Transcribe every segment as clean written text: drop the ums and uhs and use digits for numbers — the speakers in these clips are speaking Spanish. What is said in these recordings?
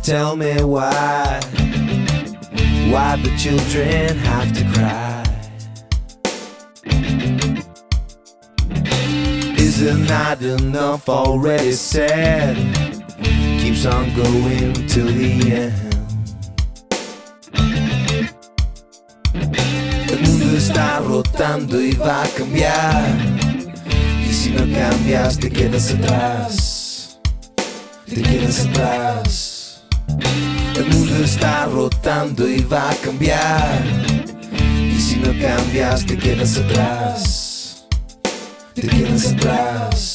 tell me why the children have to cry. Isn't that enough already said? Keeps on going till the end. El mundo está rotando y va a cambiar, y si no cambias te quedas atrás, te quedas atrás. El mundo está rotando y va a cambiar, y si no cambias te quedas atrás, te quedas atrás.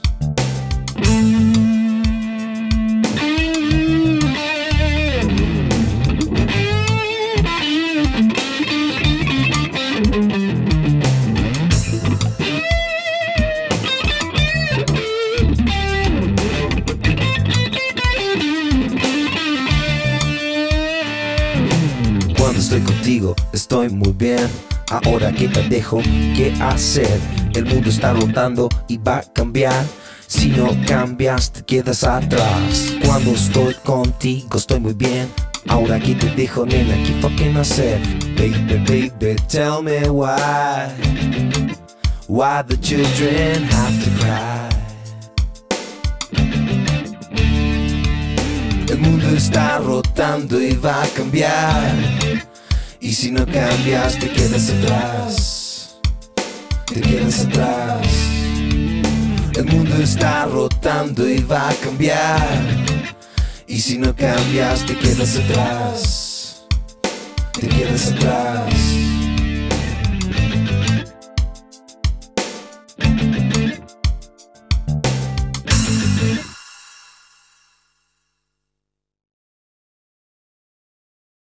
Cuando estoy contigo estoy muy bien. Ahora que te dejo, ¿qué hacer? El mundo está rotando y va a cambiar. Si no cambias te quedas atrás. Cuando estoy contigo estoy muy bien. Ahora que te dejo, nena, ¿qué fucking hacer? Baby, baby, tell me why the children have to cry. El mundo está rotando y va a cambiar, y si no cambias te quedas atrás, te quedas atrás. El mundo está rotando y va a cambiar, y si no cambias te quedas atrás, te quedas atrás.